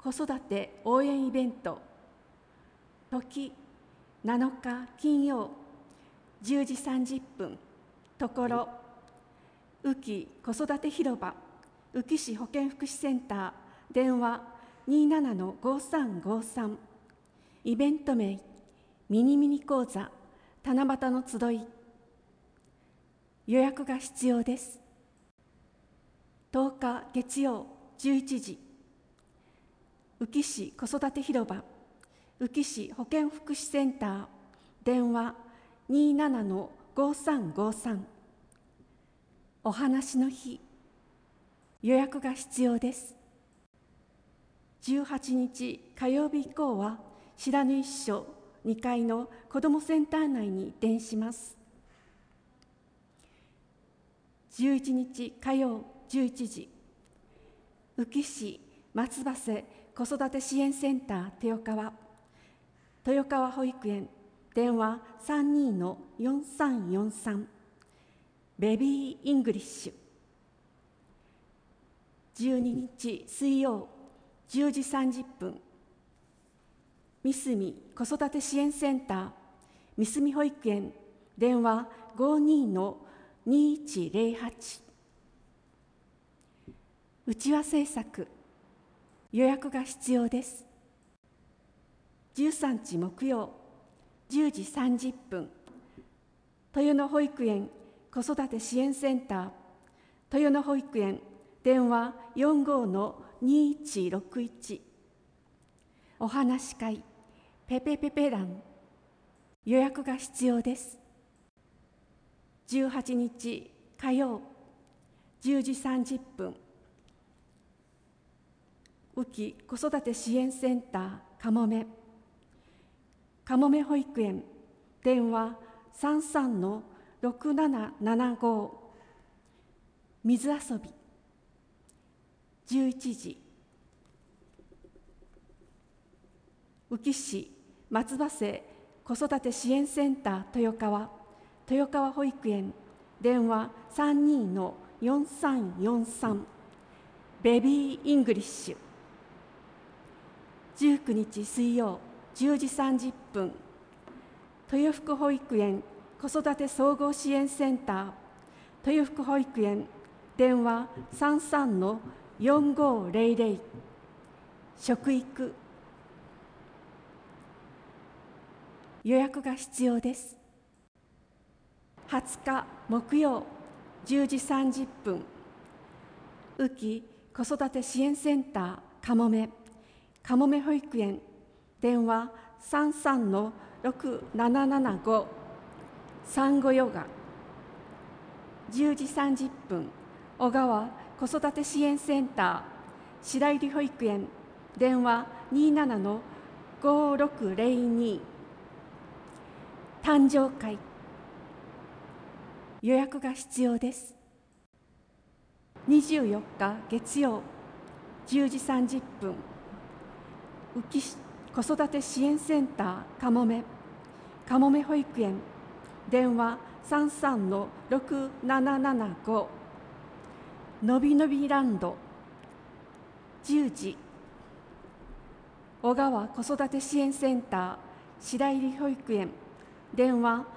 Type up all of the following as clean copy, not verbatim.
子育て応援イベント、時7日金曜10時30分、ところ宇城子育て広場宇城市保健福祉センター、電話27-5353、イベント名ミニミニ講座七夕の集い。予約が必要です。10日月曜11時、宇城市子育て広場宇城市保健福祉センター、電話27-5353、お話の日。予約が必要です。18日火曜日以降は白縫一所2階の子どもセンター内に移転します。11日火曜11時、宇城市松葉瀬子育て支援センター豊川保育園、電話32-4343、ベビーイングリッシュ。12日水曜10時30分、三住子育て支援センター三住保育園、電話52-2108、うちわ制作。予約が必要です。13日木曜10時30分、豊野保育園子育て支援センター豊野保育園、電話45-2161、お話し会ペペペペラン。予約が必要です。18日火曜10時30分、宇城子育て支援センターかもめ保育園、電話33-6775、水遊び。11時、宇城市松葉瀬子育て支援センター豊川保育園、電話32-4343、ベビーイングリッシュ。19日水曜10時30分、豊福保育園子育て総合支援センター豊福保育園、電話33-4500、食育。予約が必要です。20日木曜10時30分、宇城子育て支援センターかもめ保育園、電話33-6775、産後ヨガ。10時30分、小川子育て支援センター白入保育園、電話27-5602、誕生会。予約が必要です。24日月曜10時30分、宇城市子育て支援センターかもめ保育園、電話33-6775、のびのびランド。10時、小川子育て支援センター白入保育園、電話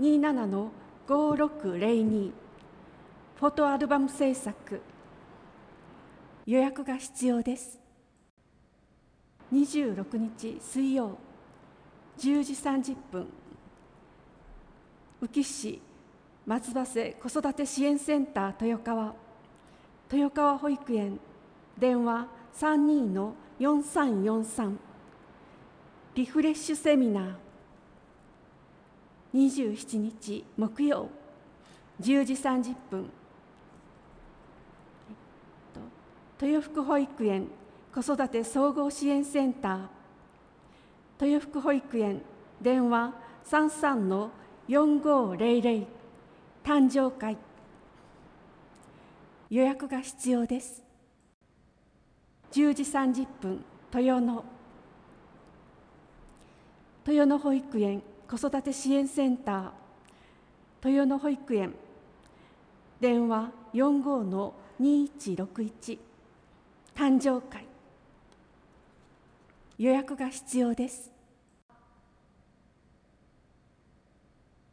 27-5602、フォトアルバム制作。予約が必要です。26日水曜10時30分、宇城市松葉瀬子育て支援センター豊川保育園、電話32-4343、リフレッシュセミナー。27日木曜10時30分、豊福保育園子育て総合支援センター豊福保育園、電話33-4500、誕生会。予約が必要です。10時30分、豊野保育園子育て支援センター豊野保育園、電話45-2161、誕生会。 予約が必要です。